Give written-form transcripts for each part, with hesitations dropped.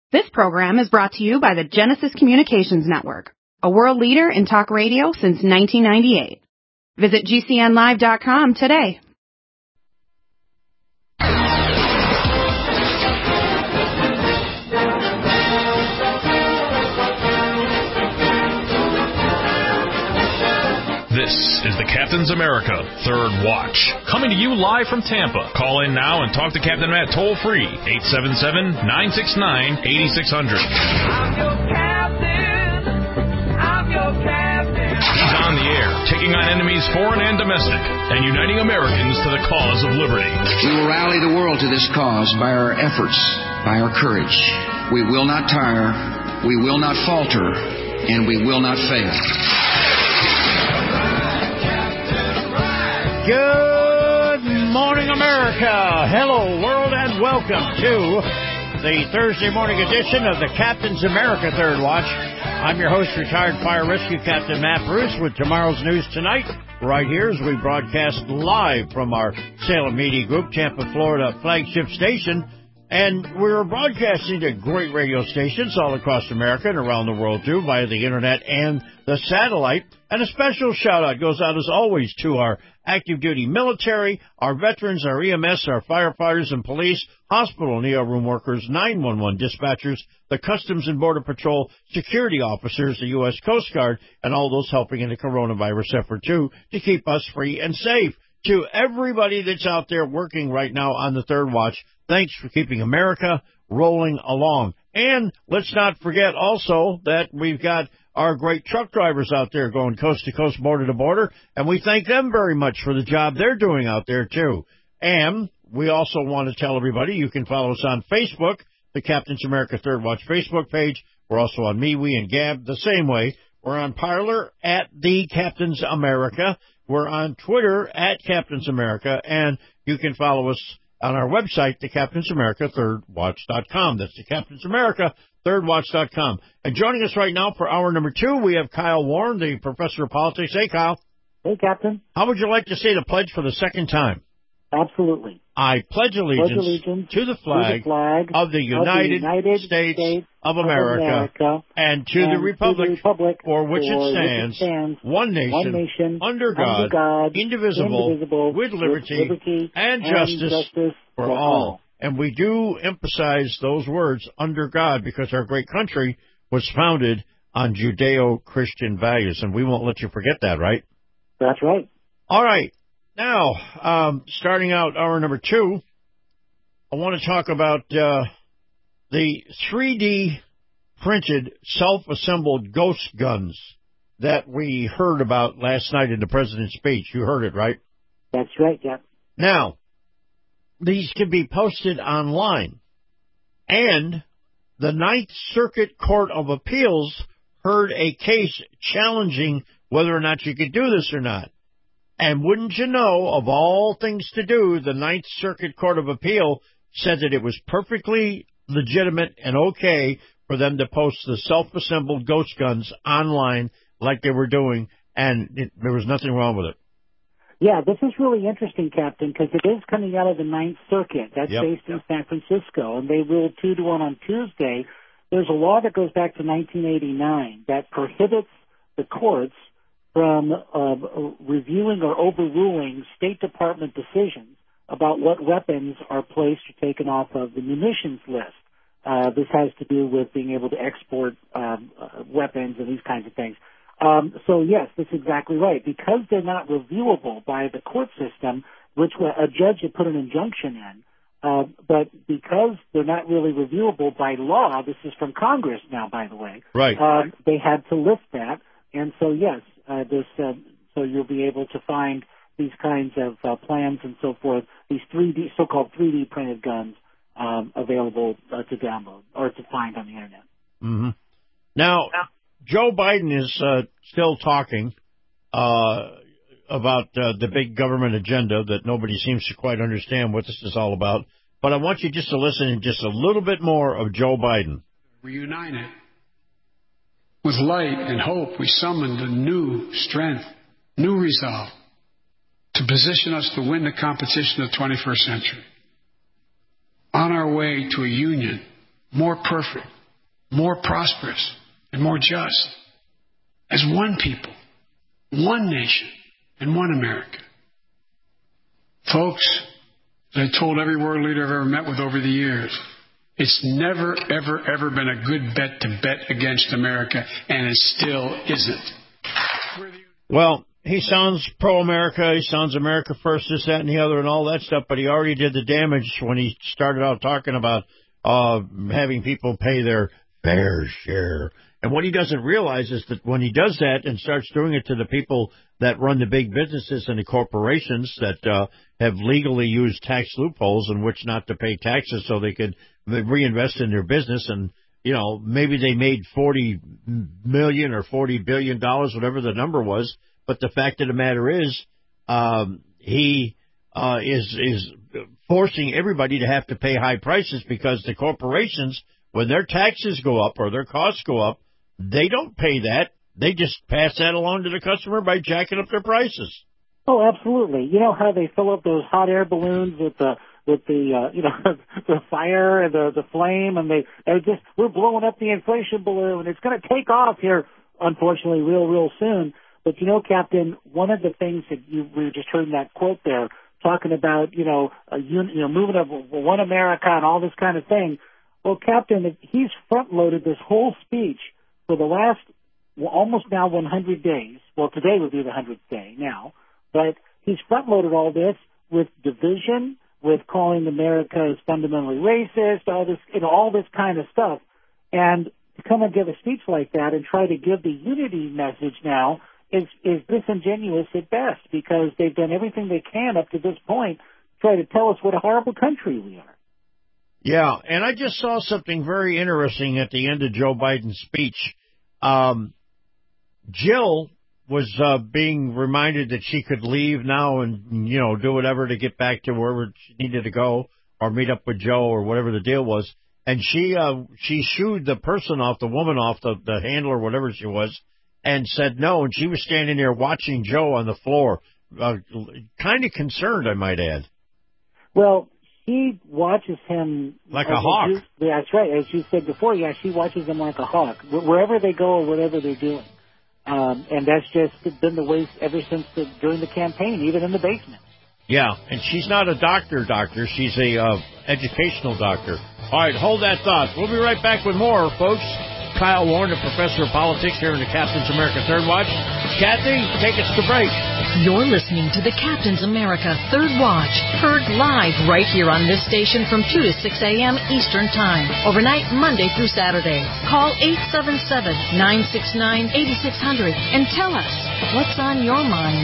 This program is brought to you by the Genesis Communications Network, a world leader in talk radio since 1998. Visit GCNlive.com today. This is the Captain's America Third Watch, coming to you live from Tampa. Call in now and talk to Captain Matt toll-free, 877-969-8600. I'm your captain. He's on the air, taking on enemies foreign and domestic, and uniting Americans to the cause of liberty. We will rally the world to this cause by our efforts, by our courage. We will not tire, we will not falter, and we will not fail. Good morning, America. Hello, world, and welcome to the Thursday morning edition of the Captain's America Third Watch. I'm your host, retired fire rescue captain Matt Bruce, with tomorrow's news tonight, right here as we broadcast live from our Salem Media Group, Tampa, Florida flagship station. And we're broadcasting to great radio stations all across America and around the world, too, via the Internet and the satellite. And a special shout-out goes out, as always, to our active-duty military, our veterans, our EMS, our firefighters and police, hospital and ER room workers, 911 dispatchers, the Customs and Border Patrol, security officers, the U.S. Coast Guard, and all those helping in the coronavirus effort, too, to keep us free and safe. To everybody that's out there working right now on the Third Watch, thanks for keeping America rolling along. And let's not forget also that we've got our great truck drivers out there going coast to coast, border to border, and we thank them very much for the job they're doing out there, too. And we also want to tell everybody you can follow us on Facebook, the Captain's America Third Watch Facebook page. We're also on MeWe and Gab the same way. We're on Parler at the Captain's America. We're on Twitter at Captain's America, and you can follow us on our website, the Captain's America ThirdWatch.com. That's the Captain's America ThirdWatch.com. And joining us right now for hour number 2, we have Kyle Warren, the professor of politics. Hey, Kyle. Hey, Captain. How would you like to say the pledge for the second time? Absolutely. I pledge allegiance to the flag of the United States of America and to the republic for which it stands, one nation, under God, indivisible, with liberty and justice for all. And we do emphasize those words, under God, because our great country was founded on Judeo-Christian values, and we won't let you forget that, right? That's right. All right. Now, starting out hour number 2, I want to talk about the 3D printed self-assembled ghost guns that we heard about last night in the president's speech. You heard it, right? That's right, yeah. Now, these can be posted online, and the Ninth Circuit Court of Appeals heard a case challenging whether or not you could do this or not. And wouldn't you know, of all things to do, the Ninth Circuit Court of Appeal said that it was perfectly legitimate and okay for them to post the self-assembled ghost guns online like they were doing, and there was nothing wrong with it. Yeah, this is really interesting, Captain, because it is coming out of the Ninth Circuit. That's based in San Francisco, and they ruled 2-1 on Tuesday. There's a law that goes back to 1989 that prohibits the courts from reviewing or overruling State Department decisions about what weapons are placed or taken off of the munitions list. This has to do with being able to export weapons and these kinds of things. So, yes, that's exactly right. Because they're not reviewable by the court system, which a judge had put an injunction in, but because they're not really reviewable by law, this is from Congress now, by the way, right? They had to lift that. And so, yes, so you'll be able to find these kinds of plans and so forth, these so-called 3D printed guns available to download or to find on the Internet. Mm-hmm. Now, Joe Biden is still talking about the big government agenda that nobody seems to quite understand what this is all about. But I want you just to listen in just a little bit more of Joe Biden. Reunited. With light and hope, we summoned a new strength, new resolve to position us to win the competition of the 21st century. On our way to a union more perfect, more prosperous, and more just. As one people, one nation, and one America. Folks, as I told every world leader I've ever met with over the years, it's never, ever, ever been a good bet to bet against America, and it still isn't. Well, he sounds pro-America, he sounds America first, this, that, and the other, and all that stuff, but he already did the damage when he started out talking about having people pay their fair share. And what he doesn't realize is that when he does that and starts doing it to the people that run the big businesses and the corporations that have legally used tax loopholes in which not to pay taxes so they could reinvest in their business, and, you know, maybe they made $40 million or $40 billion, whatever the number was, but the fact of the matter is he is forcing everybody to have to pay high prices because the corporations, when their taxes go up or their costs go up, they don't pay that. They just pass that along to the customer by jacking up their prices. Oh, absolutely. You know how they fill up those hot air balloons with the the fire and the flame, and we're blowing up the inflation balloon. It's going to take off here, unfortunately, real soon. But you know, Captain, one of the things that we just heard in that quote there, talking about moving up one America and all this kind of thing. Well, Captain, he's front-loaded this whole speech for the last almost now 100 days. Well, today would be the 100th day now. But he's front-loaded all this with division, with calling America fundamentally racist, all this kind of stuff. And to come and give a speech like that and try to give the unity message now is disingenuous at best, because they've done everything they can up to this point to try to tell us what a horrible country we are. Yeah, and I just saw something very interesting at the end of Joe Biden's speech. Jill was being reminded that she could leave now and, do whatever to get back to wherever she needed to go or meet up with Joe or whatever the deal was. And she shooed the person off, the woman off, the handler, whatever she was, and said no. And she was standing there watching Joe on the floor, kind of concerned, I might add. Well, she watches him like a hawk. That's right. As you said before, yeah, she watches him like a hawk, wherever they go or whatever they're doing. And that's just been the way ever since during the campaign, even in the basement. Yeah, and she's not a doctor. She's a educational doctor. All right, hold that thought. We'll be right back with more, folks. Kyle Warren, a professor of politics here in the Captain's America Third Watch. Kathy, take us to break. You're listening to the Captain's America Third Watch, heard live right here on this station from 2 to 6 a.m. Eastern Time, overnight Monday through Saturday. Call 877-969-8600 and tell us what's on your mind.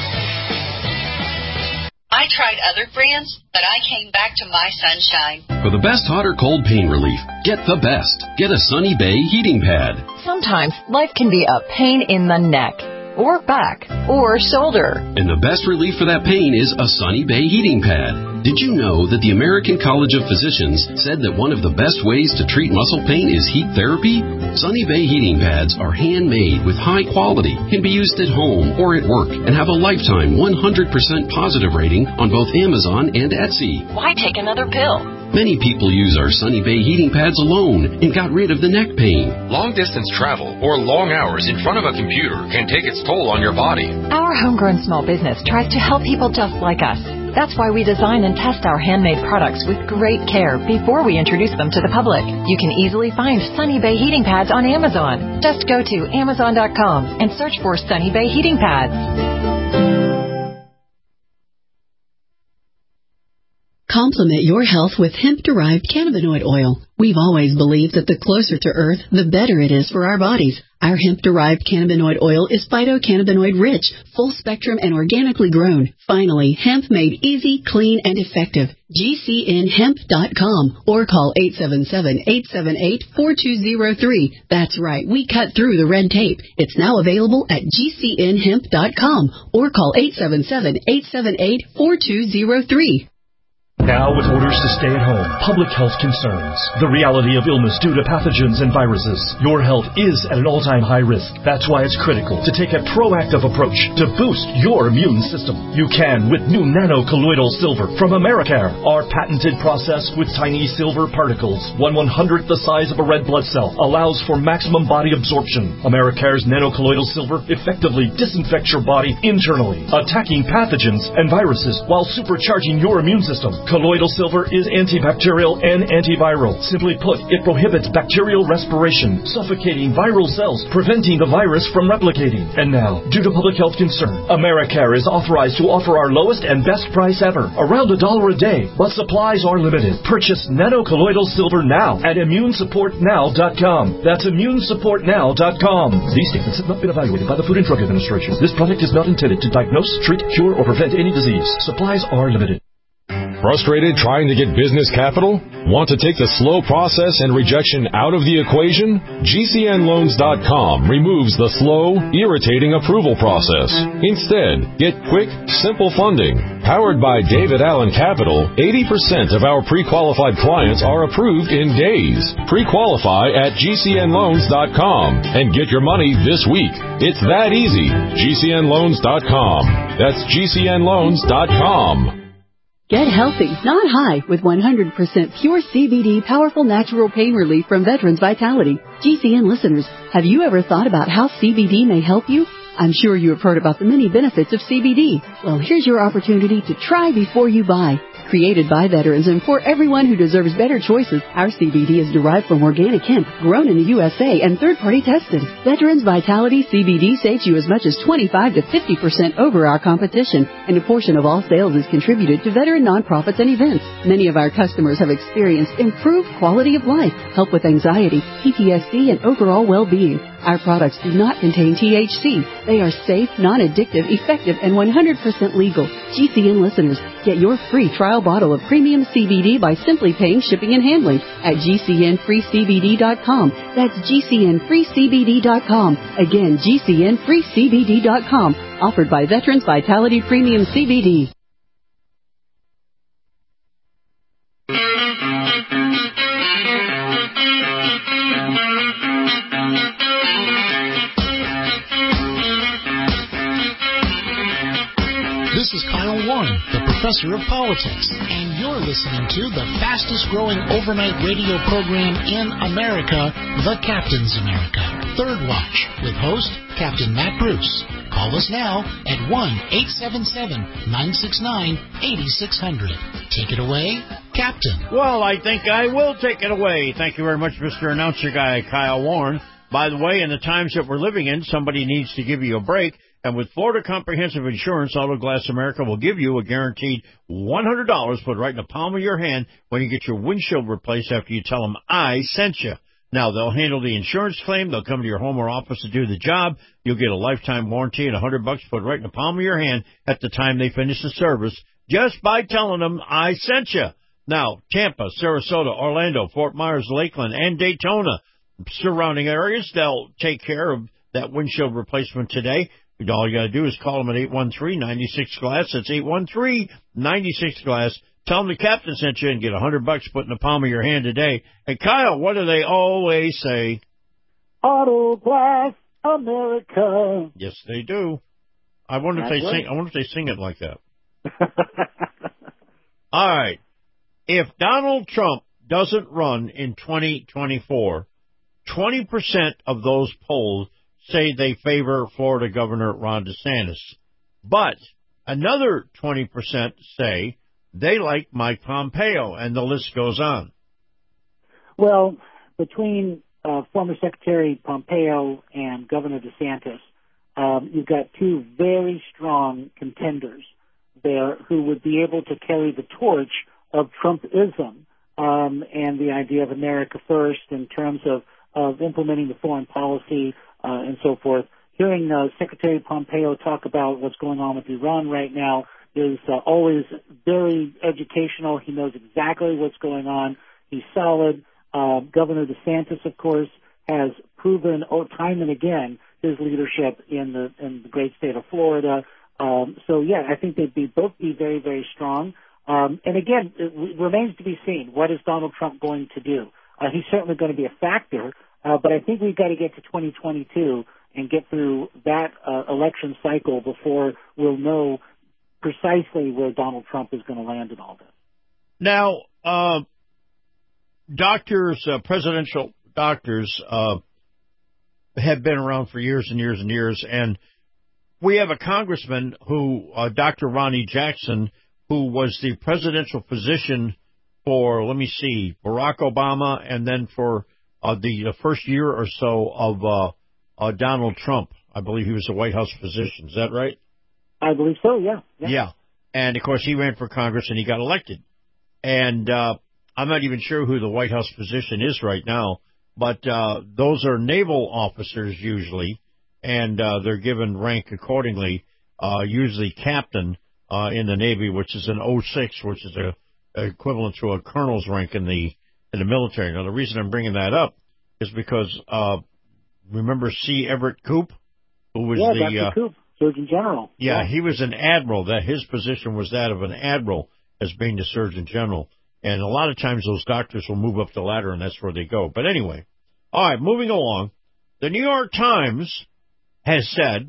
I tried other brands, but I came back to my Sunshine. For the best hot or cold pain relief, get the best. Get a Sunny Bay heating pad. Sometimes life can be a pain in the neck, or back, or shoulder. And the best relief for that pain is a Sunny Bay heating pad. Did you know that the American College of Physicians said that one of the best ways to treat muscle pain is heat therapy? Sunny Bay heating pads are handmade with high quality, can be used at home or at work, and have a lifetime 100% positive rating on both Amazon and Etsy. Why take another pill? Many people use our Sunny Bay heating pads alone and got rid of the neck pain. Long-distance travel or long hours in front of a computer can take its toll on your body. Our homegrown small business tries to help people just like us. That's why we design and test our handmade products with great care before we introduce them to the public. You can easily find Sunny Bay heating pads on Amazon. Just go to Amazon.com and search for Sunny Bay heating pads. Complement your health with hemp-derived cannabinoid oil. We've always believed that the closer to Earth, the better it is for our bodies. Our hemp-derived cannabinoid oil is phytocannabinoid-rich, full-spectrum, and organically grown. Finally, hemp made easy, clean, and effective. GCNhemp.com or call 877-878-4203. That's right, we cut through the red tape. It's now available at GCNhemp.com or call 877-878-4203. Now, with orders to stay at home, public health concerns, the reality of illness due to pathogens and viruses, your health is at an all-time high risk. That's why it's critical to take a proactive approach to boost your immune system. You can with new nano-colloidal silver from Americare. Our patented process with tiny silver particles, 1/100th the size of a red blood cell, allows for maximum body absorption. Americare's nano-colloidal silver effectively disinfects your body internally, attacking pathogens and viruses while supercharging your immune system. Colloidal silver is antibacterial and antiviral. Simply put, it prohibits bacterial respiration, suffocating viral cells, preventing the virus from replicating. And now, due to public health concern, Americare is authorized to offer our lowest and best price ever, around $1 a day, but supplies are limited. Purchase nano-colloidal silver now at immunesupportnow.com. That's immunesupportnow.com. These statements have not been evaluated by the Food and Drug Administration. This product is not intended to diagnose, treat, cure, or prevent any disease. Supplies are limited. Frustrated trying to get business capital? Want to take the slow process and rejection out of the equation? GCNloans.com removes the slow, irritating approval process. Instead, get quick, simple funding. Powered by David Allen Capital, 80% of our pre-qualified clients are approved in days. Pre-qualify at GCNloans.com and get your money this week. It's that easy. GCNloans.com. That's GCNloans.com. Get healthy, not high, with 100% pure CBD powerful natural pain relief from Veterans Vitality. GCN listeners, have you ever thought about how CBD may help you? I'm sure you have heard about the many benefits of CBD. Well, here's your opportunity to try before you buy. Created by veterans and for everyone who deserves better choices, our CBD is derived from organic hemp, grown in the USA, and third-party tested. Veterans Vitality CBD saves you as much as 25 to 50% over our competition, and a portion of all sales is contributed to veteran nonprofits and events. Many of our customers have experienced improved quality of life, help with anxiety, PTSD, and overall well-being. Our products do not contain THC. They are safe, non-addictive, effective, and 100% legal. GCN listeners, get your free trial bottle of premium CBD by simply paying shipping and handling at GCNFreeCBD.com. That's GCNFreeCBD.com. Again, GCNFreeCBD.com. Offered by Veterans Vitality Premium CBD. This is Kyle Warren, the professor of politics, and you're listening to the fastest growing overnight radio program in America, The Captain's America, Third Watch, with host Captain Matt Bruce. Call us now at 1-877-969-8600. Take it away, Captain. Well, I think I will take it away. Thank you very much, Mr. Announcer Guy, Kyle Warren. By the way, in the times that we're living in, somebody needs to give you a break. And with Florida Comprehensive Insurance, Auto Glass America will give you a guaranteed $100 put right in the palm of your hand when you get your windshield replaced after you tell them I sent you. Now, they'll handle the insurance claim. They'll come to your home or office to do the job. You'll get a lifetime warranty and $100 put right in the palm of your hand at the time they finish the service just by telling them I sent you. Now, Tampa, Sarasota, Orlando, Fort Myers, Lakeland, and Daytona, surrounding areas, they'll take care of that windshield replacement today. All you got to do is call them at 813-96-GLASS. That's 813-96-GLASS. Tell them the captain sent you and get $100 put in the palm of your hand today. And Kyle, what do they always say? Auto Glass America. Yes, they do. I wonder if they sing. I wonder if they sing it like that. All right. If Donald Trump doesn't run in 2024, 20% of those polls say they favor Florida Governor Ron DeSantis. But another 20% say they like Mike Pompeo, and the list goes on. Well, between former Secretary Pompeo and Governor DeSantis, you've got two very strong contenders there who would be able to carry the torch of Trumpism and the idea of America first in terms of implementing the foreign policy and so forth. Hearing Secretary Pompeo talk about what's going on with Iran right now is always very educational. He knows exactly what's going on. He's solid. Governor DeSantis, of course, has proven time and again his leadership in the great state of Florida. So, yeah, I think they'd both be very, very strong. And again, it remains to be seen. What is Donald Trump going to do? He's certainly going to be a factor, but I think we've got to get to 2022 and get through that election cycle before we'll know precisely where Donald Trump is going to land in all this. Now, presidential doctors have been around for years and years and years, and we have a congressman who, Dr. Ronnie Jackson, who was the presidential physician for, Barack Obama, and then for the first year or so of Donald Trump. I believe he was a White House physician. Is that right? I believe so, yeah. Yeah. And, of course, he ran for Congress and he got elected. And I'm not even sure who the White House physician is right now, but those are naval officers usually, and they're given rank accordingly, usually captain in the Navy, which is an 06, which is equivalent to a colonel's rank in the military. Now, the reason I'm bringing that up is because remember C. Everett Koop, who was Dr. Koop, Surgeon General. Yeah, he was an admiral. That his position was that of an admiral as being the Surgeon General. And a lot of times those doctors will move up the ladder, and that's where they go. But anyway, all right, moving along. The New York Times has said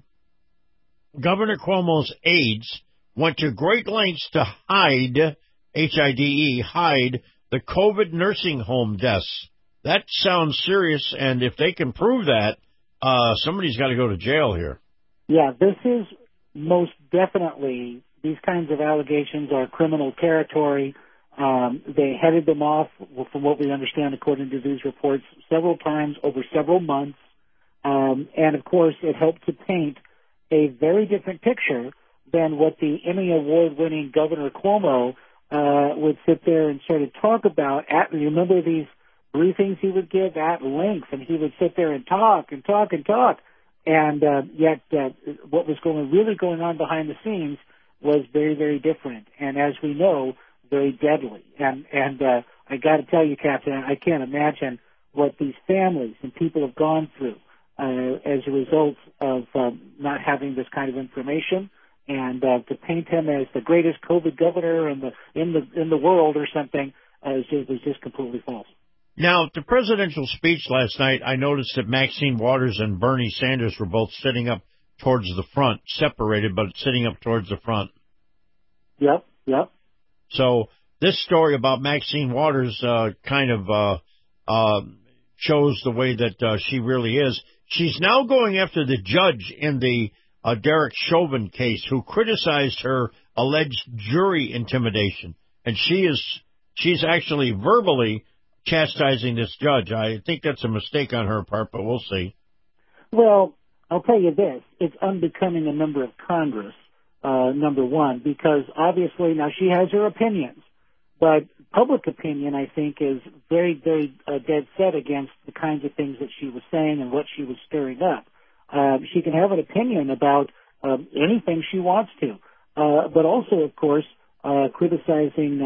Governor Cuomo's aides went to great lengths to hide, H-I-D-E, hide the COVID nursing home deaths. That sounds serious, and if they can prove that, somebody's got to go to jail here. Yeah, this is most definitely, these kinds of allegations are criminal territory. They headed them off, from what we understand, according to these reports, several times over several months. And, of course, it helped to paint a very different picture than what the Emmy Award-winning Governor Cuomo would sit there and sort of talk about. Remember these briefings he would give at length, and he would sit there and talk and talk and talk. And yet what was really going on behind the scenes was very, very different. And as we know, very deadly. And I got to tell you, Captain, I can't imagine what these families and people have gone through as a result of not having this kind of information. And to paint him as the greatest COVID governor in the world or something was just completely false. Now, the presidential speech last night, I noticed that Maxine Waters and Bernie Sanders were both sitting up towards the front, separated, but sitting up towards the front. Yep. So this story about Maxine Waters kind of shows the way that she really is. She's now going after the judge in the Derek Chauvin case who criticized her alleged jury intimidation. And she's actually verbally chastising this judge. I think that's a mistake on her part, but we'll see. Well, I'll tell you this. It's unbecoming a member of Congress, number one, because obviously now she has her opinions, but public opinion, I think, is very, very dead set against the kinds of things that she was saying and what she was stirring up. She can have an opinion about anything she wants to, but also, of course, criticizing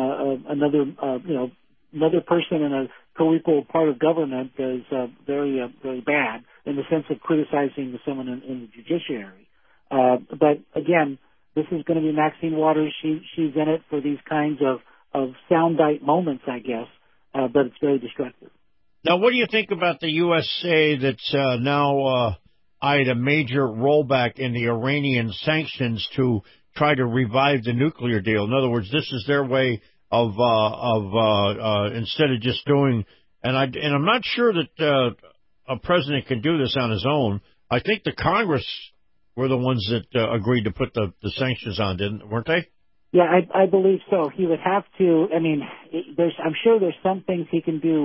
another person in a co-equal part of government is very, very bad in the sense of criticizing someone in the judiciary. But again, this is going to be Maxine Waters. She's in it for these kinds of soundbite moments, I guess, but it's very destructive. Now, what do you think about the USA that's now eyed a major rollback in the Iranian sanctions to try to revive the nuclear deal? In other words, this is their way of instead of just doing, and I'm not sure that a president can do this on his own. I think the Congress were the ones that agreed to put the sanctions on, weren't they? Yeah, I believe so. He would have to. I mean, I'm sure there's some things he can do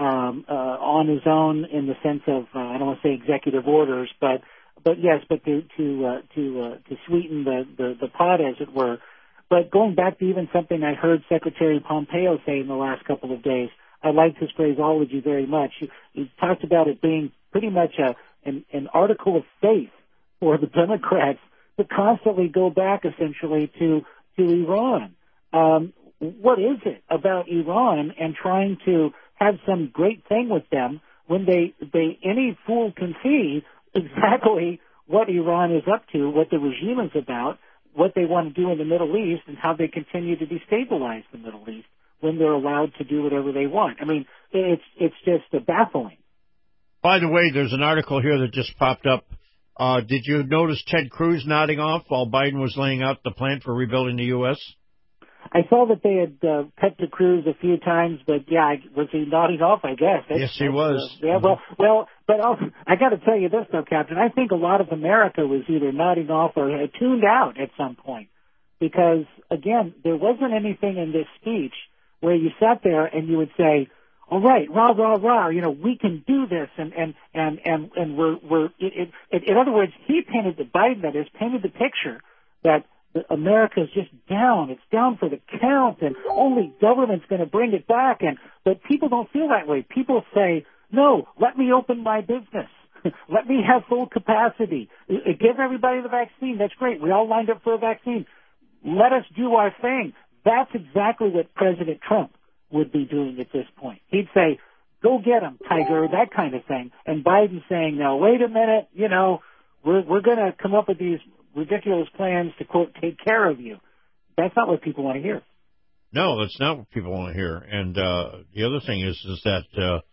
on his own in the sense of I don't want to say executive orders, but yes, but to sweeten the pot, as it were. But going back to even something I heard Secretary Pompeo say in the last couple of days, I liked his phraseology very much. He talked about it being pretty much an article of faith for the Democrats to constantly go back essentially to Iran. What is it about Iran and trying to have some great thing with them when any fool can see exactly what Iran is up to, what the regime is about? what they want to do in the Middle East and how they continue to destabilize the Middle East when they're allowed to do whatever they want. I mean, it's just baffling. By the way, there's an article here that just popped up. Did you notice Ted Cruz nodding off while Biden was laying out the plan for rebuilding the U.S.? I saw that they had cut to Cruz a few times, but yeah, was he nodding off? I guess. Yes, he was. Yeah, well, but I got to tell you this though, Captain. I think a lot of America was either nodding off or had tuned out at some point, because again, there wasn't anything in this speech where you sat there and you would say, "All right, rah rah rah, we can do this," and we're. In other words, Biden painted the picture that America is just down. It's down for the count, and only government's going to bring it back. But people don't feel that way. People say, no, let me open my business. Let me have full capacity. Give everybody the vaccine. That's great. We all lined up for a vaccine. Let us do our thing. That's exactly what President Trump would be doing at this point. He'd say, go get him, Tiger, that kind of thing. And Biden's saying, now, wait a minute, we're going to come up with these ridiculous plans to, quote, take care of you. That's not what people want to hear. No, that's not what people want to hear. And the other thing is that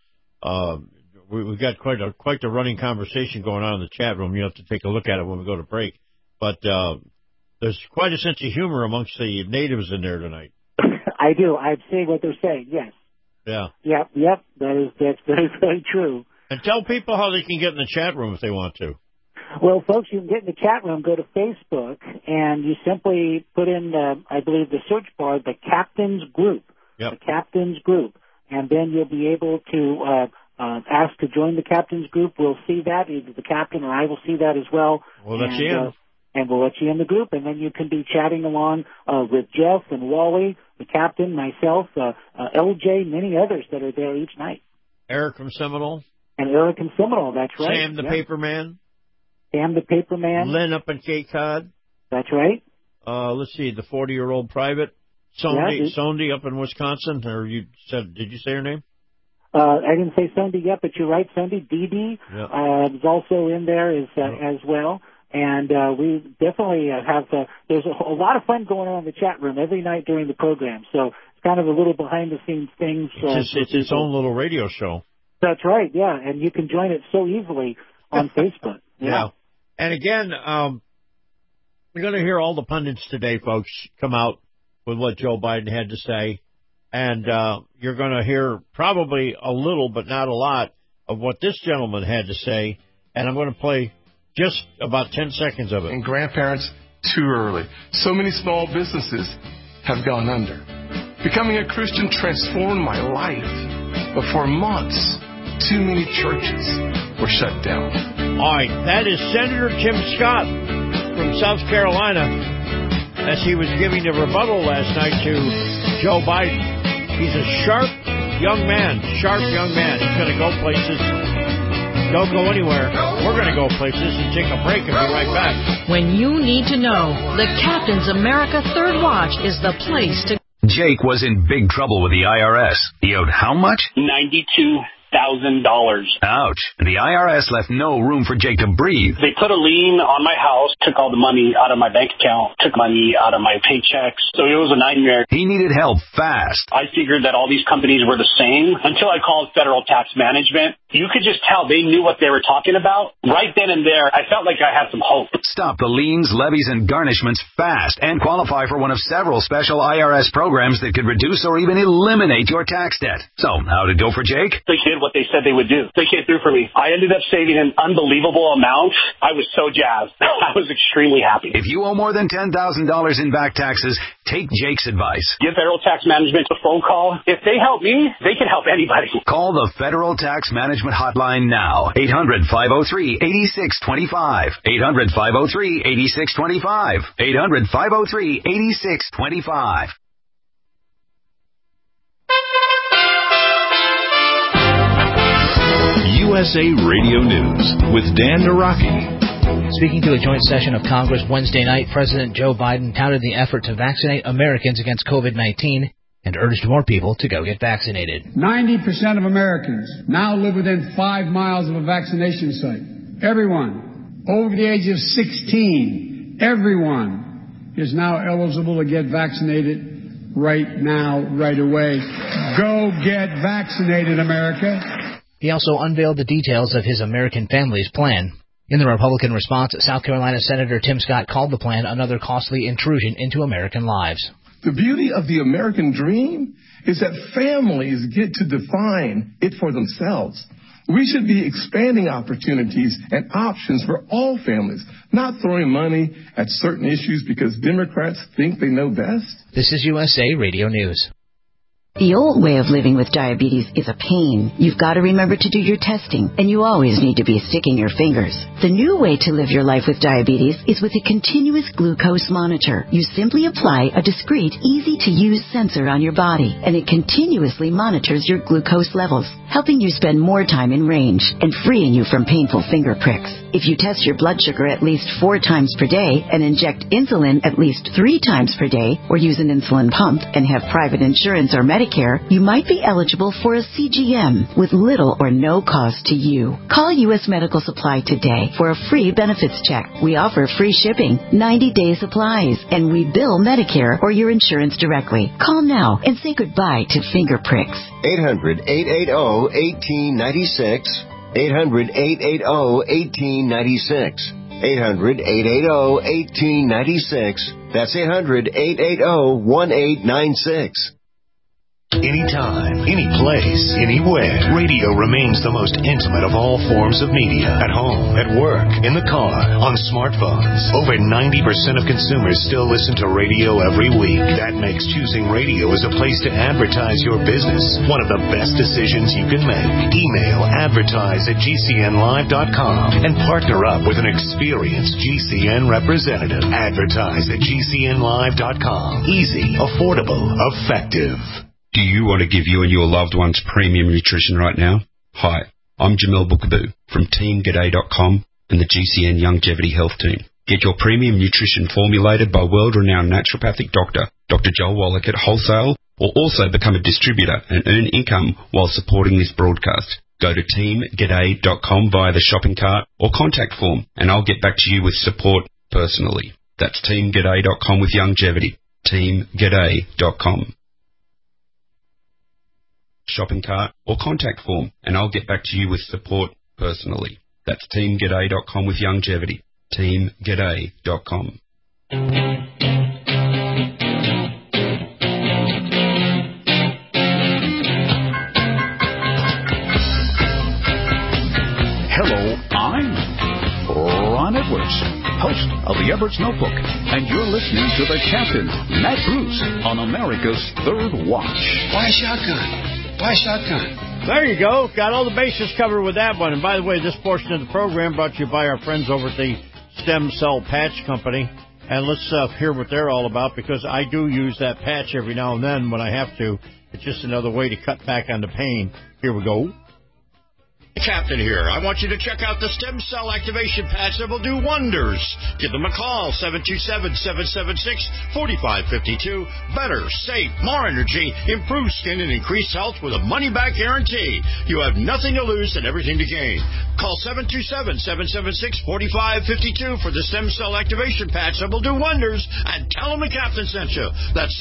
we've got quite the running conversation going on in the chat room. You have to take a look at it when we go to break. But there's quite a sense of humor amongst the natives in there tonight. I do. I'm seeing what they're saying, yes. Yeah. Yep. That's very true. And tell people how they can get in the chat room if they want to. Well, folks, you can get in the chat room, go to Facebook, and you simply put in, I believe, the search bar, the Captain's Group. Yep. The Captain's Group. And then you'll be able to ask to join the Captain's Group. We'll see that. Either the Captain or I will see that as well. We'll let you in. And we'll let you in the group, and then you can be chatting along with Jeff and Wally, the Captain, myself, LJ, many others that are there each night. Eric from Seminole. And Eric from Seminole, that's right. Sam the Paperman. Sam the Paperman. Lynn up in Cape Cod. That's right. Let's see, the 40-year-old private. Sondi up in Wisconsin. Or did you say her name? I didn't say Sondi yet, but you're right, Sondi. Dee Dee is also in there as well. And we definitely have, there's a lot of fun going on in the chat room every night during the program. So it's kind of a little behind-the-scenes thing. It's its own little radio show. That's right, yeah. And you can join it so easily on Facebook. Yeah. And again, we're going to hear all the pundits today, folks, come out with what Joe Biden had to say. And you're going to hear probably a little, but not a lot, of what this gentleman had to say. And I'm going to play just about 10 seconds of it. And grandparents, too early. So many small businesses have gone under. Becoming a Christian transformed my life. But for months, too many churches were shut down. All right, that is Senator Tim Scott from South Carolina as he was giving a rebuttal last night to Joe Biden. He's a sharp young man. He's going to go places. Don't go anywhere. We're going to go places and take a break and be right back. When you need to know, the Captain's America Third Watch is the place to... Jake was in big trouble with the IRS. He owed how much? $92,000. Ouch. The IRS left no room for Jake to breathe. They put a lien on my house, took all the money out of my bank account, took money out of my paychecks. So it was a nightmare. He needed help fast. I figured that all these companies were the same until I called Federal Tax Management. You could just tell they knew what they were talking about. Right then and there, I felt like I had some hope. Stop the liens, levies, and garnishments fast and qualify for one of several special IRS programs that could reduce or even eliminate your tax debt. So, how'd it go for Jake? They did what they said they would do. They came through for me. I ended up saving an unbelievable amount. I was so jazzed. I was extremely happy. If you owe more than $10,000 in back taxes, take Jake's advice. Give Federal Tax Management a phone call. If they help me, they can help anybody. Call the Federal Tax Management Hotline now. 800-503-8625. 800-503-8625. 800-503-8625. USA Radio News with Dan Naraki. Speaking to a joint session of Congress Wednesday night, President Joe Biden touted the effort to vaccinate Americans against COVID-19 and urged more people to go get vaccinated. 90% of Americans now live within 5 miles of a vaccination site. Everyone over the age of 16, everyone is now eligible to get vaccinated right now, right away. Go get vaccinated, America. He also unveiled the details of his American Families Plan. In the Republican response, South Carolina Senator Tim Scott called the plan another costly intrusion into American lives. The beauty of the American dream is that families get to define it for themselves. We should be expanding opportunities and options for all families, not throwing money at certain issues because Democrats think they know best. This is USA Radio News. The old way of living with diabetes is a pain. You've got to remember to do your testing, and you always need to be sticking your fingers. The new way to live your life with diabetes is with a continuous glucose monitor. You simply apply a discreet, easy-to-use sensor on your body, and it continuously monitors your glucose levels, helping you spend more time in range and freeing you from painful finger pricks. If you test your blood sugar at least 4 times per day and inject insulin at least 3 times per day, or use an insulin pump and have private insurance or Medicare, you might be eligible for a CGM with little or no cost to you. Call U.S. Medical Supply today for a free benefits check. We offer free shipping, 90-day supplies, and we bill Medicare or your insurance directly. Call now and say goodbye to finger pricks. 800-880-1896. 800-880-1896. 800-880-1896. That's 800-880-1896. Anytime, any place, anywhere, radio remains the most intimate of all forms of media. At home, at work, in the car, on smartphones. Over 90% of consumers still listen to radio every week. That makes choosing radio as a place to advertise your business one of the best decisions you can make. Email advertise@gcnlive.com and partner up with an experienced GCN representative. Advertise@gcnlive.com. Easy, affordable, effective. Do you want to give you and your loved ones premium nutrition right now? Hi, I'm Jamel Bookaboo from TeamGaday.com and the GCN Longevity Health Team. Get your premium nutrition formulated by world-renowned naturopathic doctor, Dr. Joel Wallach at wholesale, or also become a distributor and earn income while supporting this broadcast. Go to TeamGaday.com via the shopping cart or contact form, and I'll get back to you with support personally. That's TeamGaday.com with longevity. TeamGaday.com. Shopping cart or contact form, and I'll get back to you with support personally. That's TeamGaday.com with longevity. TeamGaday.com. Hello, I'm Ron Edwards, host of the Edwards Notebook, and you're listening to the Captain, Matt Bruce, on America's Third Watch. Why shotgun? Why shotgun? There you go. Got all the bases covered with that one. And by the way, this portion of the program brought to you by our friends over at the Stem Cell Patch Company. And let's hear what they're all about, because I do use that patch every now and then when I have to. It's just another way to cut back on the pain. Here we go. Captain here. I want you to check out the stem cell activation patch that will do wonders. Give them a call, 727-776-4552. Better, safe, more energy, improved skin, and increased health with a money-back guarantee. You have nothing to lose and everything to gain. Call 727-776-4552 for the stem cell activation patch that will do wonders, and tell them the Captain sent you. That's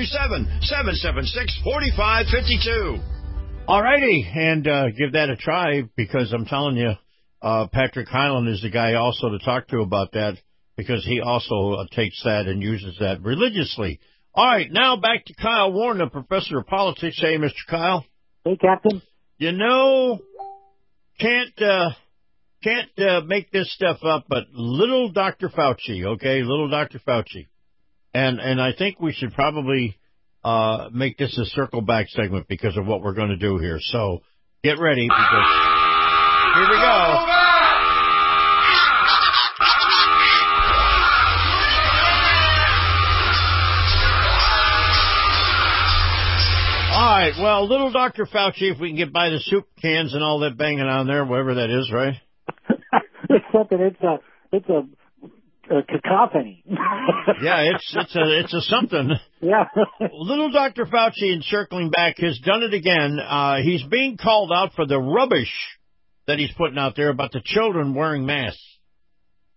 727-776-4552. All righty, and give that a try, because I'm telling you, Patrick Hyland is the guy also to talk to about that, because he also takes that and uses that religiously. All right, now back to Kyle Warner, professor of politics. Hey, Mr. Kyle. Hey, Captain. You know, can't make this stuff up, but little Dr. Fauci, okay, little Dr. Fauci. And I think we should probably make this a circle back segment because of what we're going to do here. So get ready, because here we go. All right, well, little Dr. Fauci, if we can get by the soup cans and all that banging on there, whatever that is, right? Except that it's a cacophony. Yeah, it's a something. Yeah. Little Dr. Fauci, in circling back, has done it again. He's being called out for the rubbish that he's putting out there about the children wearing masks.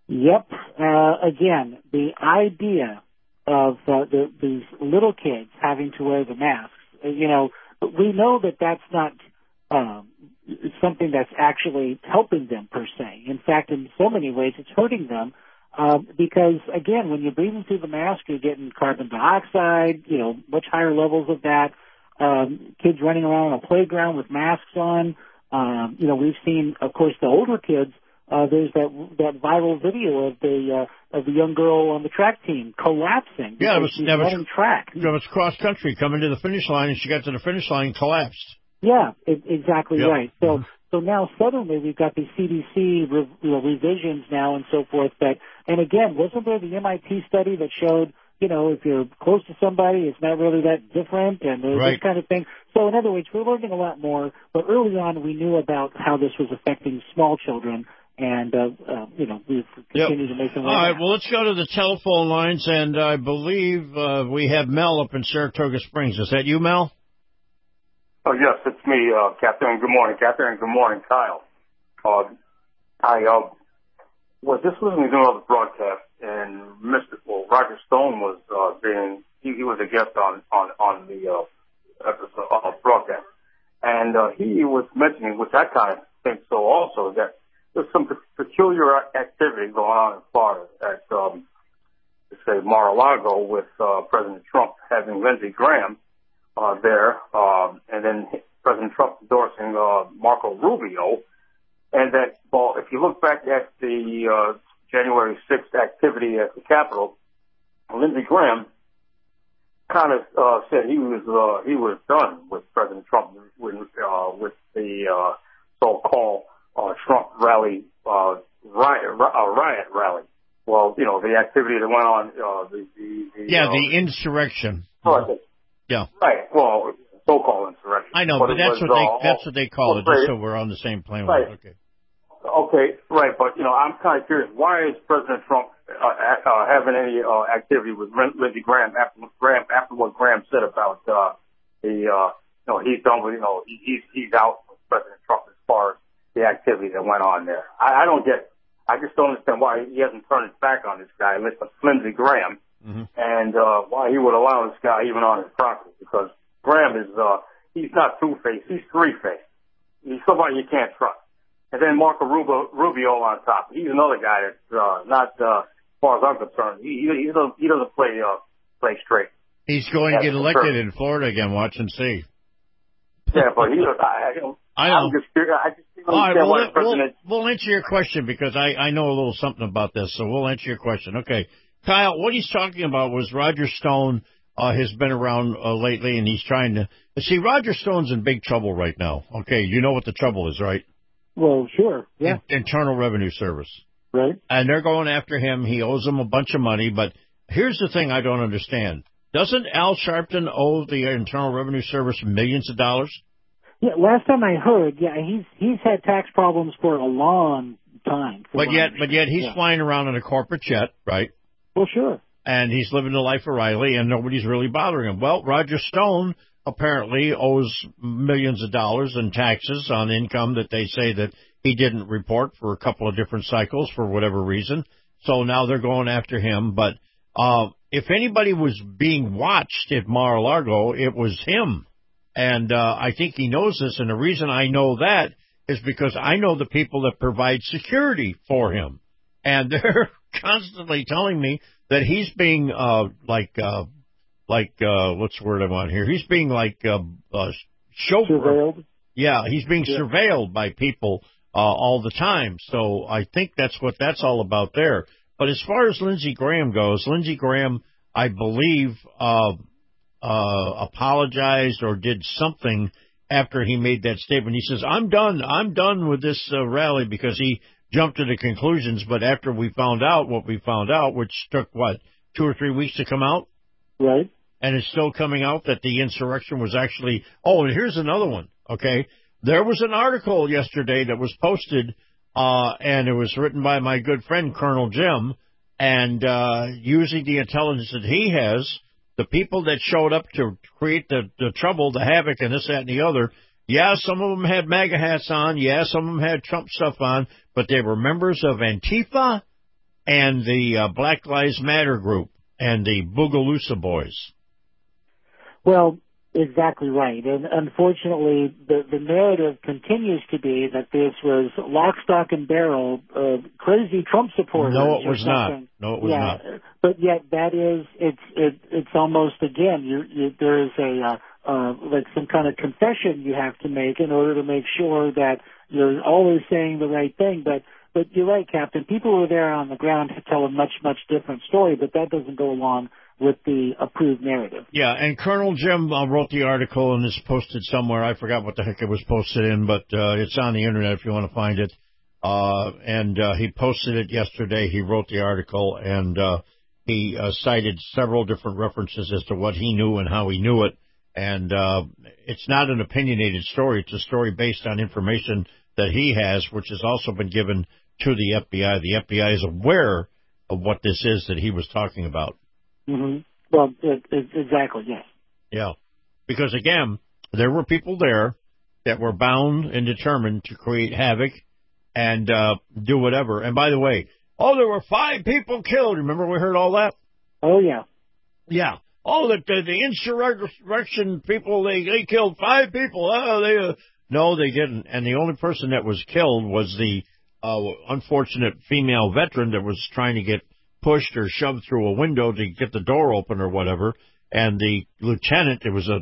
Yep. Again, the idea of these little kids having to wear the masks, we know that that's not something that's actually helping them per se. In fact, in so many ways, it's hurting them because, again, when you're breathing through the mask, you're getting carbon dioxide, much higher levels of that. Kids running around on a playground with masks on. We've seen, of course, the older kids. There's that viral video of the young girl on the track team collapsing. Yeah, that was track. It was cross country coming to the finish line, and she got to the finish line and collapsed. Yeah, exactly Yep. right. So now suddenly we've got these CDC revisions now and so forth. And again, wasn't there the MIT study that showed, if you're close to somebody, it's not really that different, and this kind of thing. So in other words, we're learning a lot more. But early on, we knew about how this was affecting small children. And, we've continued to make them. All right, well, let's go to the telephone lines, and I believe we have Mel up in Saratoga Springs. Is that you, Mel? Oh, yes, it's me, Captain. Good morning, Captain, and good morning, Kyle. I was just listening to another broadcast, and Roger Stone was he was a guest on the broadcast, and he was mentioning, which I kind of think so also, that there's some peculiar activity going on in Florida at, say, Mar-a-Lago with President Trump having Lindsey Graham there, and then President Trump endorsing Marco Rubio. And that, well, if you look back at the January 6th activity at the Capitol, Lindsey Graham kind of said he was done with President Trump with the so-called Trump rally, riot rally. Well, the activity that went on, the insurrection. Yeah. Right. Well, so-called insurrection. I know, but that's what they call it, just so we're on the same plane. Right. Okay. Okay, right. But, I'm kind of curious, why is President Trump having any activity with Lindsey Graham after what Graham said about he's done with, he's out with President Trump as far as the activity that went on there. I don't get it. I just don't understand why he hasn't turned his back on this guy, Lindsey Graham, and why he would allow this guy even on his property, because Graham is, he's not two-faced, he's three-faced. He's somebody you can't trust. And then Marco Rubio on top. He's another guy that's not, as far as I'm concerned, he doesn't play straight. He's going to get elected in Florida again. Watch and see. Yeah, but I know. I'm just curious. I just don't understand why the president. We'll answer your question because I know a little something about this, so we'll answer your question. Okay, Kyle, what he's talking about was Roger Stone has been around lately, and he's trying to see. Roger Stone's in big trouble right now. Okay, you know what the trouble is, right? Well, sure. Yeah. Internal Revenue Service. Right. And they're going after him. He owes them a bunch of money. But here's the thing I don't understand. Doesn't Al Sharpton owe the Internal Revenue Service millions of dollars? Yeah, last time I heard, he's had tax problems for a long time. But yet he's flying around in a corporate jet, right? Well, sure. And he's living the life of Riley, and nobody's really bothering him. Well, Roger Stone apparently owes millions of dollars in taxes on income that they say that he didn't report for a couple of different cycles for whatever reason. So now they're going after him. But if anybody was being watched at Mar-a-Lago, it was him. And I think he knows this. And the reason I know that is because I know the people that provide security for him. And they're constantly telling me that he's being what's the word I want here? He's being chauffeured. Surveilled? Yeah, he's being surveilled by people all the time. So I think that's what that's all about there. But as far as Lindsey Graham goes, Lindsey Graham, I believe, apologized or did something after he made that statement. He says, I'm done with this rally, because he jumped to the conclusions. But after we found out what we found out, which took, 2 or 3 weeks to come out? Right. And it's still coming out that the insurrection was actually... Oh, and here's another one, okay? There was an article yesterday that was posted, and it was written by my good friend, Colonel Jim, and using the intelligence that he has, the people that showed up to create the trouble, the havoc, and this, that, and the other, some of them had MAGA hats on, some of them had Trump stuff on, but they were members of Antifa and the Black Lives Matter group and the Boogaloosa Boys. Well, exactly right. And unfortunately, the narrative continues to be that this was lock, stock, and barrel, crazy Trump supporters. No, it was not. No, it was not. But yet that is, it's almost, again, there is like some kind of confession you have to make in order to make sure that you're always saying the right thing. But you're right, Captain. People who are there on the ground tell a much, much different story, but that doesn't go along with the approved narrative. Yeah, and Colonel Jim wrote the article, and it's posted somewhere. I forgot what the heck it was posted in, but it's on the Internet if you want to find it. And he posted it yesterday. He wrote the article, and he cited several different references as to what he knew and how he knew it. And it's not an opinionated story. It's a story based on information that he has, which has also been given to the FBI. The FBI is aware of what this is that he was talking about. Mm-hmm. Well, exactly, yes. Yeah, because, again, there were people there that were bound and determined to create havoc and do whatever. And, by the way, there were 5 people killed. Remember we heard all that? Oh, yeah. Yeah. The insurrection people, they killed 5 people. No, they didn't. And the only person that was killed was the unfortunate female veteran that was trying to get pushed or shoved through a window to get the door open or whatever. And the lieutenant, it was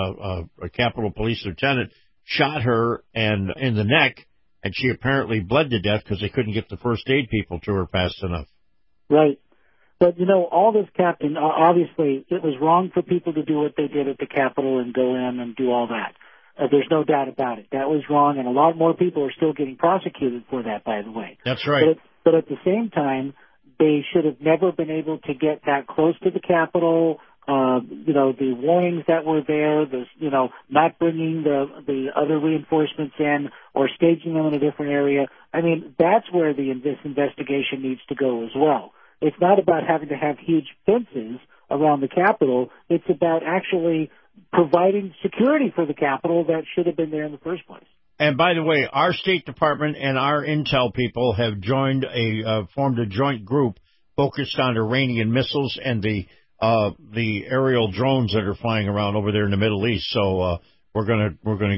a Capitol Police lieutenant, shot her in the neck, and she apparently bled to death because they couldn't get the first aid people to her fast enough. Right. But, all this, Captain, obviously it was wrong for people to do what they did at the Capitol and go in and do all that. There's no doubt about it. That was wrong, and a lot more people are still getting prosecuted for that, by the way. That's right. But at the same time, they should have never been able to get that close to the Capitol. The warnings that were there, not bringing the other reinforcements in or staging them in a different area. I mean, that's where this investigation needs to go as well. It's not about having to have huge fences around the Capitol. It's about actually providing security for the Capitol that should have been there in the first place. And by the way, our State Department and our intel people have formed a joint group focused on Iranian missiles and the aerial drones that are flying around over there in the Middle East. So we're going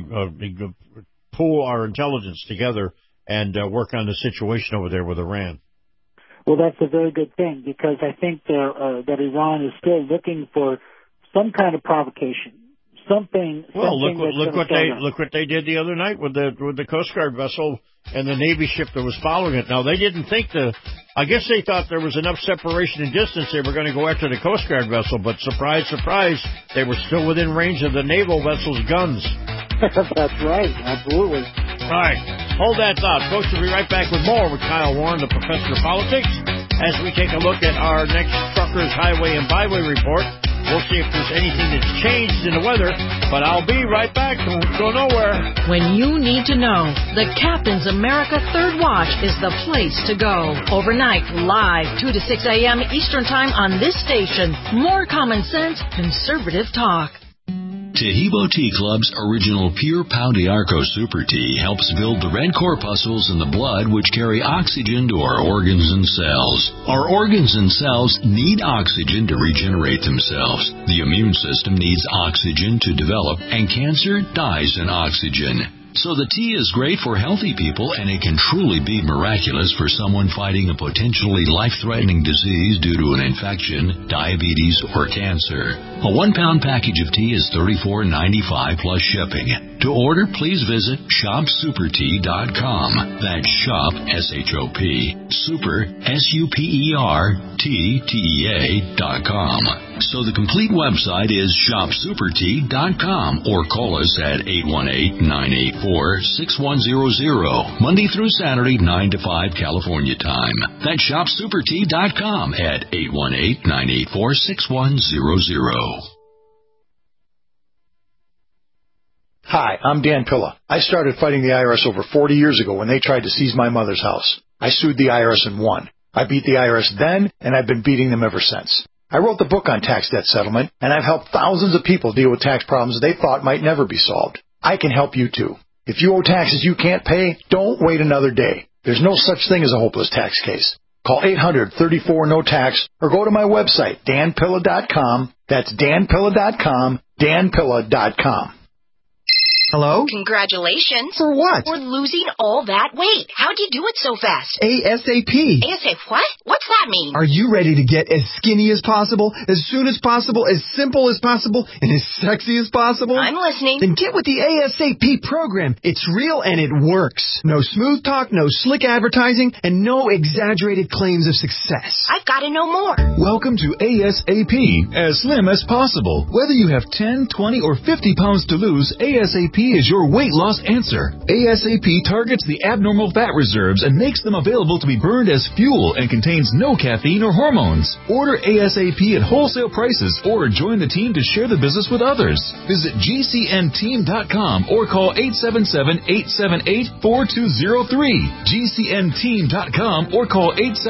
to pool our intelligence together and work on the situation over there with Iran. Well, that's a very good thing because I think that Iran is still looking for some kind of provocation. Something. Look what they did the other night with the Coast Guard vessel and the Navy ship that was following it. Now they didn't think I guess they thought there was enough separation and distance they were going to go after the Coast Guard vessel, but surprise, surprise, they were still within range of the naval vessel's guns. That's right, absolutely. All right, hold that thought, folks. We'll be right back with more with Kyle Warren, the Professor of Politics, as we take a look at our next Truckers Highway and Byway report. We'll see if there's anything that's changed in the weather, but I'll be right back. Don't go nowhere. When you need to know, the Captain's America Third Watch is the place to go. Overnight, live, 2 to 6 a.m. Eastern Time on this station. More common sense, conservative talk. Tahibo Tea Club's original Pure Pau d'Arco Super Tea helps build the red corpuscles in the blood which carry oxygen to our organs and cells. Our organs and cells need oxygen to regenerate themselves. The immune system needs oxygen to develop, and cancer dies in oxygen. So the tea is great for healthy people, and it can truly be miraculous for someone fighting a potentially life-threatening disease due to an infection, diabetes, or cancer. A 1-pound package of tea is $34.95 plus shipping. To order, please visit shopsupertea.com. That's shop, S-H-O-P, super, SUPERTEA.com. So the complete website is shopsupertea.com, or call us at 818-984-6100, Monday through Saturday, 9 to 5 California time. That's shopsupertea.com at 818-984-6100. Hi, I'm Dan Pilla. I started fighting the IRS over 40 years ago when they tried to seize my mother's house. I sued the IRS and won. I beat the IRS then, and I've been beating them ever since. I wrote the book on tax debt settlement, and I've helped thousands of people deal with tax problems they thought might never be solved. I can help you too. If you owe taxes you can't pay, don't wait another day. There's no such thing as a hopeless tax case. Call 800-34-NO-TAX or go to my website, danpilla.com. That's danpilla.com, danpilla.com. Hello? Congratulations. For what? For losing all that weight. How'd you do it so fast? ASAP. ASAP what? What's that mean? Are you ready to get as skinny as possible, as soon as possible, as simple as possible, and as sexy as possible? I'm listening. Then get with the ASAP program. It's real and it works. No smooth talk, no slick advertising, and no exaggerated claims of success. I've got to know more. Welcome to ASAP, as slim as possible. Whether you have 10, 20, or 50 pounds to lose, ASAP is your weight loss answer. ASAP targets the abnormal fat reserves and makes them available to be burned as fuel and contains no caffeine or hormones. Order ASAP at wholesale prices or join the team to share the business with others. Visit GCNteam.com or call 877-878-4203. GCNteam.com or call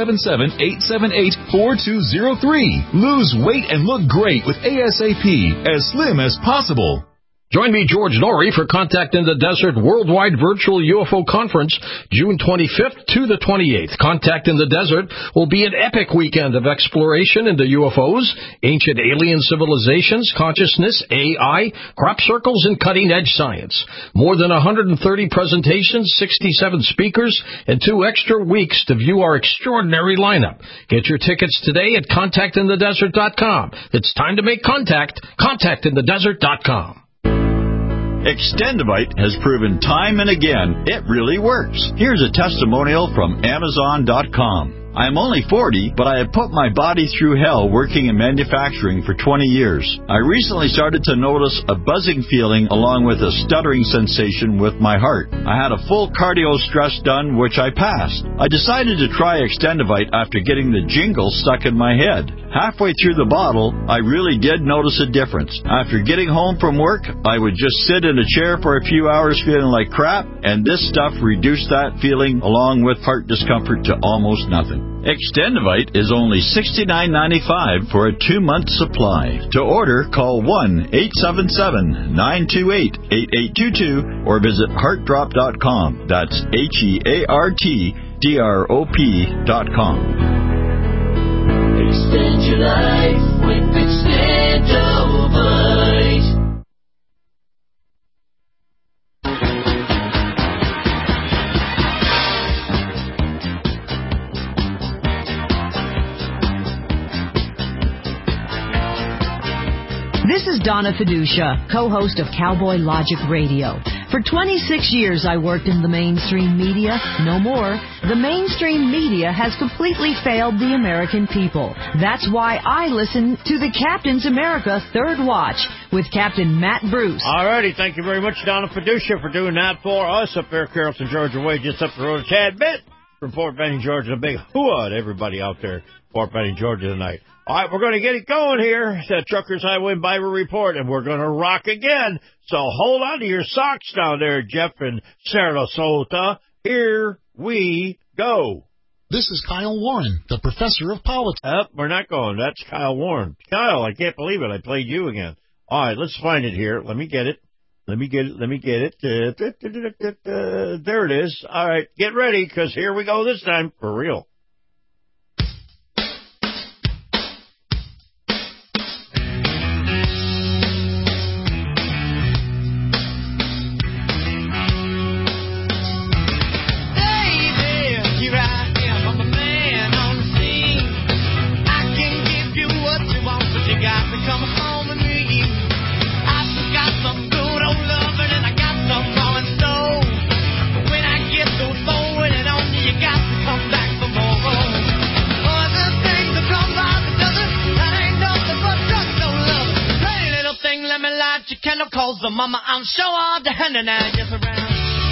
877-878-4203. Lose weight and look great with ASAP, as slim as possible. Join me, George Norrie, for Contact in the Desert Worldwide Virtual UFO Conference, June 25th to the 28th. Contact in the Desert will be an epic weekend of exploration into UFOs, ancient alien civilizations, consciousness, AI, crop circles, and cutting-edge science. More than 130 presentations, 67 speakers, and 2 extra weeks to view our extraordinary lineup. Get your tickets today at contactinthedesert.com. It's time to make contact. Contactinthedesert.com. Extendivite has proven time and again it really works. Here's a testimonial from Amazon.com. I'm only 40, but I have put my body through hell working in manufacturing for 20 years. I recently started to notice a buzzing feeling along with a stuttering sensation with my heart. I had a full cardio stress done, which I passed. I decided to try Extendivite after getting the jingle stuck in my head. Halfway through the bottle, I really did notice a difference. After getting home from work, I would just sit in a chair for a few hours feeling like crap, and this stuff reduced that feeling along with heart discomfort to almost nothing. Extendivite is only $69.95 for a 2-month supply. To order, call 1-877-928-8822 or visit heartdrop.com. That's HEARTDROP.com. Extend your life with Extendivite. This is Donna Fiducia, co-host of Cowboy Logic Radio. For 26 years, I worked in the mainstream media. No more. The mainstream media has completely failed the American people. That's why I listen to the Captain's America Third Watch with Captain Matt Bruce. All righty. Thank you very much, Donna Fiducia, for doing that for us up there, Carrollton, Georgia way, just up the road a tad bit from Fort Benning, Georgia. A big hooah to everybody out there, Fort Benning, Georgia tonight. All right, we're going to get it going here. It's the Truckers Highway Bible Report, and we're going to rock again. So hold on to your socks down there, Jeff in Sarasota. Here we go. This is Kyle Warren, the professor of politics. We're not going. That's Kyle Warren. Kyle, I can't believe it. I played you again. All right, let's find it here. Let me get it. There it is. All right, get ready, because here we go this time for real. Calls the mama, I'm show off the hand and I just around.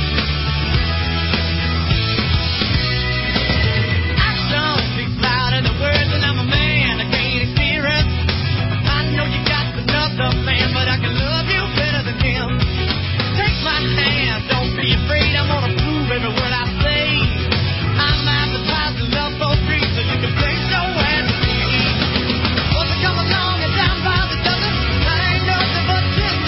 Action speaks louder than words, and I'm a man I can't experience. I know you got another man, but I can love you better than him. Take my hand, don't be afraid. I'm gonna prove every word I say. I'm advertising love for free, so you can play so and see. Once I come along and down by the dozen, I ain't nothing but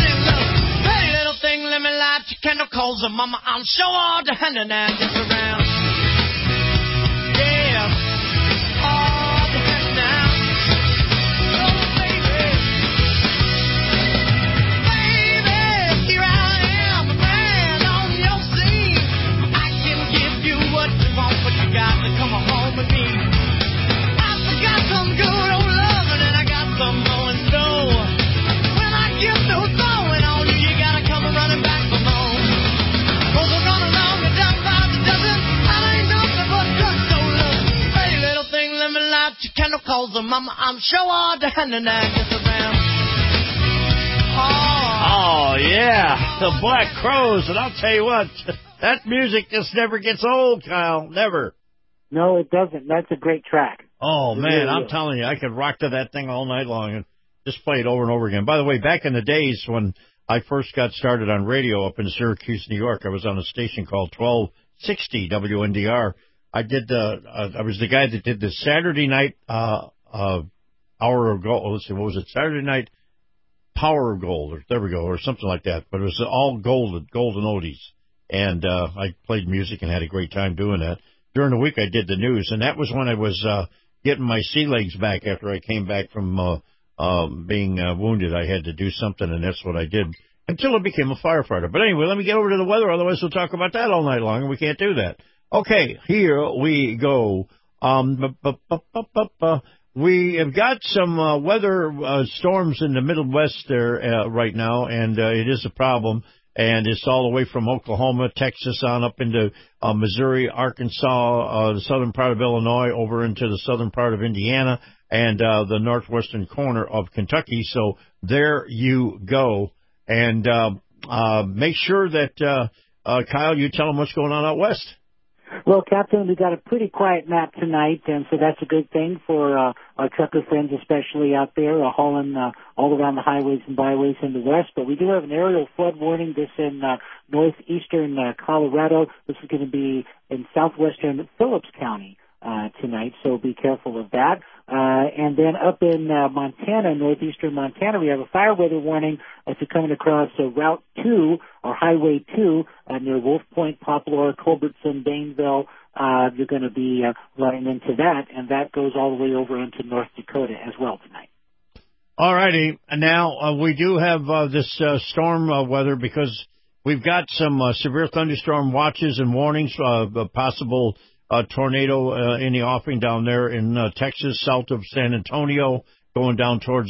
let me light your candle, calls her mama, I'm sure all the hand and I just around. Yeah. to come home with me. I got some good old loving and I got some more in store. When I get through throwing on you, you gotta come running back for more. Cause we're running along and down by the dozen. I ain't nothing but drugstore love. Hey, little thing, let me light your candle, cause mama, I'm sure all the hand and I get around. Oh, yeah, the Black Crowes, and I'll tell you what, that music just never gets old, Kyle, never. No, it doesn't. That's a great track. Oh, man, I'm telling you, I could rock to that thing all night long and just play it over and over again. By the way, back in the days when I first got started on radio up in Syracuse, New York, I was on a station called 1260 WNDR. I was the guy that did the Saturday night hour of gold. Let's see, what was it? Saturday night Power of Gold, or there we go, or something like that. But it was all golden oldies. And I played music and had a great time doing that. During the week, I did the news, and that was when I was getting my sea legs back after I came back from being wounded. I had to do something, and that's what I did until I became a firefighter. But anyway, let me get over to the weather, otherwise we'll talk about that all night long, and we can't do that. Okay, here we go. We have got some weather storms in the Midwest there right now, and it is a problem. And it's all the way from Oklahoma, Texas, on up into Missouri, Arkansas, the southern part of Illinois, over into the southern part of Indiana, and the northwestern corner of Kentucky. So there you go. And make sure that, Kyle, you tell them what's going on out west. Well, Captain, we got a pretty quiet map tonight, and so that's a good thing for our trucker friends, especially out there, hauling all around the highways and byways in the west. But we do have an aerial flood warning. This in northeastern Colorado. This is going to be in southwestern Phillips County tonight, so be careful of that. And then up in Montana, northeastern Montana, we have a fire weather warning if you're coming across Route 2 or Highway 2 near Wolf Point, Poplar, Culbertson, Daneville. You're going to be running into that, and that goes all the way over into North Dakota as well tonight. All righty. Now, we do have this storm weather because we've got some severe thunderstorm watches and warnings, possible tornado in the offing down there in Texas, south of San Antonio, going down towards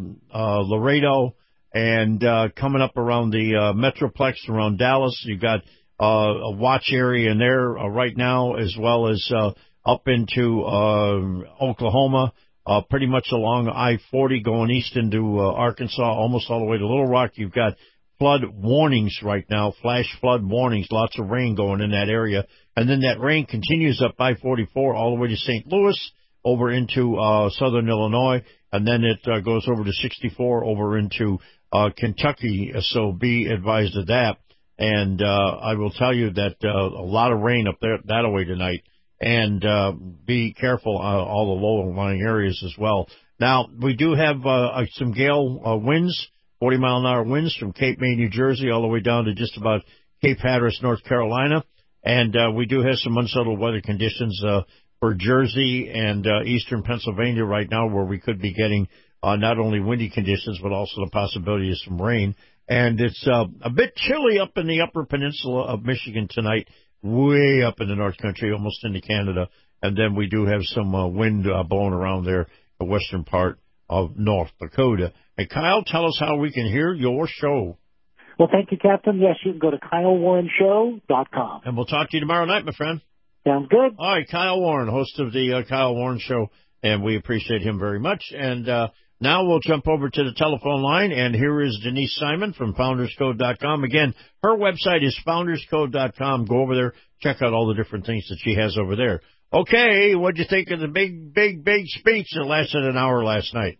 Laredo, and coming up around the Metroplex around Dallas. You've got a watch area in there right now, as well as up into Oklahoma, pretty much along I-40 going east into Arkansas, almost all the way to Little Rock. You've got flood warnings right now, flash flood warnings, lots of rain going in that area. And then that rain continues up I-44 all the way to St. Louis, over into southern Illinois, and then it goes over to 64 over into Kentucky. So be advised of that. And I will tell you that a lot of rain up there that way tonight. And be careful all the low-lying areas as well. Now, we do have some gale winds, 40-mile-an-hour winds from Cape May, New Jersey, all the way down to just about Cape Hatteras, North Carolina. And we do have some unsettled weather conditions for Jersey and eastern Pennsylvania right now, where we could be getting not only windy conditions, but also the possibility of some rain. And it's a bit chilly up in the upper peninsula of Michigan tonight, way up in the North Country, almost into Canada. And then we do have some wind blowing around there, the western part of North Dakota. And Kyle, tell us how we can hear your show. Well, thank you, Captain. Yes, you can go to KyleWarrenShow.com. And we'll talk to you tomorrow night, my friend. Sounds good. All right, Kyle Warren, host of the Kyle Warren Show, and we appreciate him very much. And now we'll jump over to the telephone line, and here is Denise Simon from FoundersCode.com. Again, her website is FoundersCode.com. Go over there, check out all the different things that she has over there. Okay, what'd you think of the big speech that lasted an hour last night?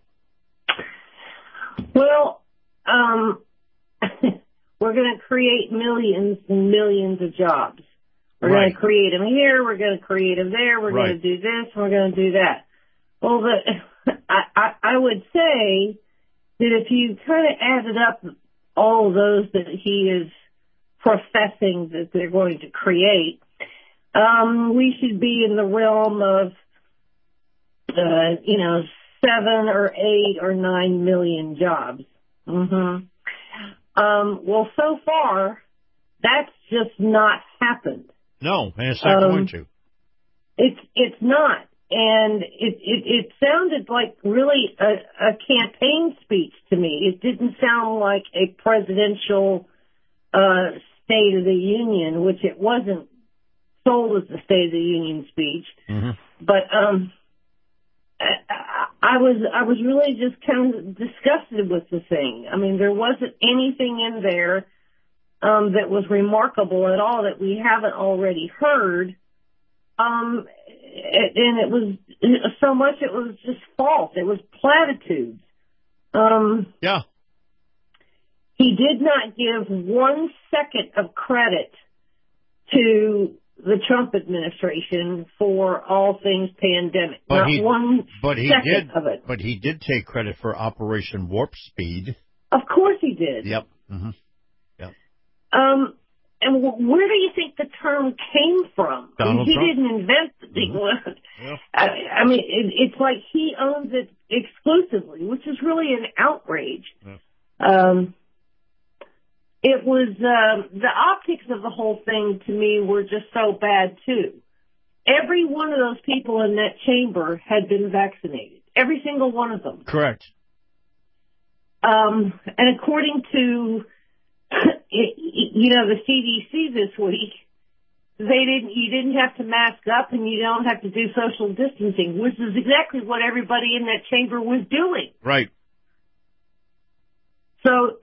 Well, we're going to create millions and millions of jobs. We're going to create them here. We're going to create them there. We're going to do this. We're going to do that. Well, I would say that if you kind of added up all of those that he is professing that they're going to create, we should be in the realm of, 7 or 8 or 9 million jobs. Mm-hmm. Well, so far, that's just not happened. No, and it's not going to. It's not. And it sounded like really a campaign speech to me. It didn't sound like a presidential State of the Union, which it wasn't sold as the State of the Union speech. Mm-hmm. But I was really just kind of disgusted with the thing. I mean, there wasn't anything in there that was remarkable at all that we haven't already heard. And it was so much, it was just false. It was platitudes. Yeah. He did not give 1 second of credit to the Trump administration for all things pandemic. Not 1 second of it. But he did take credit for Operation Warp Speed. Of course he did. Yep. Mm-hmm. Yep. And where do you think the term came from? Donald he Trump. Didn't invent the Mm-hmm. Yeah. I mean, it's like he owns it exclusively, which is really an outrage. Yeah. It was the optics of the whole thing to me were just so bad too. Every one of those people in that chamber had been vaccinated. Every single one of them. Correct. And according to the CDC this week, you didn't have to mask up and you don't have to do social distancing, which is exactly what everybody in that chamber was doing. Right. So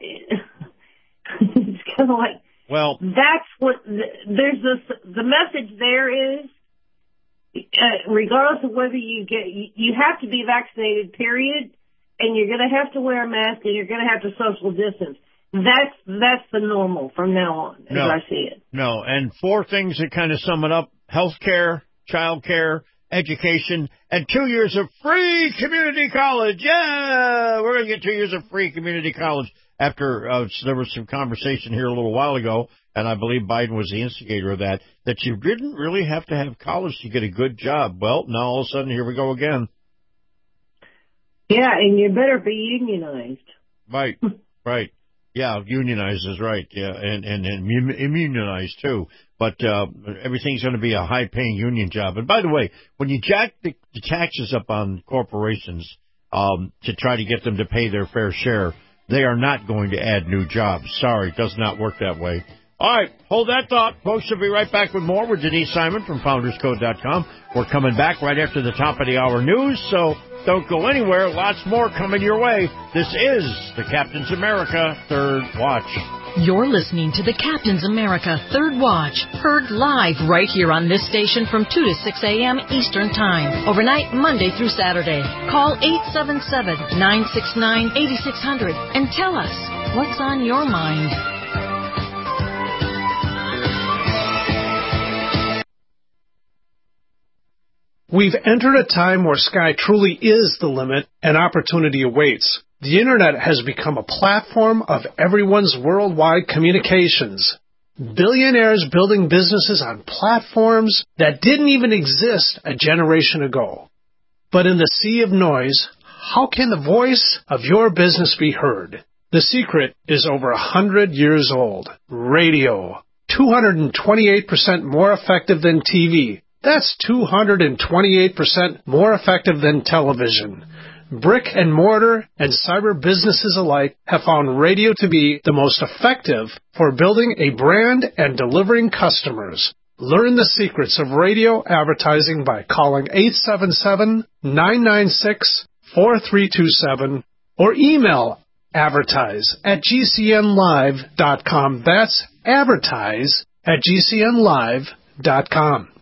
it's kind of like, well, that's what there's the message there is, regardless of whether you have to be vaccinated, period, and you're going to have to wear a mask and you're going to have to social distance. That's the normal from now on, as I see it. No, and 4 things that kind of sum it up: healthcare, childcare, education, and 2 years of free community college. Yeah, we're going to get 2 years of free community college after there was some conversation here a little while ago, and I believe Biden was the instigator of that you didn't really have to have college to get a good job. Well, now all of a sudden, here we go again. Yeah, and you better be unionized. Right, right. Yeah, unionized is right. Yeah, and immunized too. But everything's going to be a high-paying union job. And by the way, when you jack the taxes up on corporations to try to get them to pay their fair share, they are not going to add new jobs. Sorry, it does not work that way. All right, hold that thought. Folks, we'll be right back with more with Denise Simon from FoundersCode.com. We're coming back right after the top of the hour news, so don't go anywhere. Lots more coming your way. This is the Captain's America Third Watch. You're listening to the Captain's America Third Watch, heard live right here on this station from 2 to 6 a.m. Eastern Time, overnight Monday through Saturday. Call 877-969-8600 and tell us what's on your mind. We've entered a time where sky truly is the limit and opportunity awaits. The Internet has become a platform of everyone's worldwide communications. Billionaires building businesses on platforms that didn't even exist a generation ago. But in the sea of noise, how can the voice of your business be heard? The secret is over 100 years old. Radio. 228% more effective than TV. That's 228% more effective than television. Brick and mortar and cyber businesses alike have found radio to be the most effective for building a brand and delivering customers. Learn the secrets of radio advertising by calling 877-996-4327 or email advertise@gcnlive.com. That's advertise@gcnlive.com.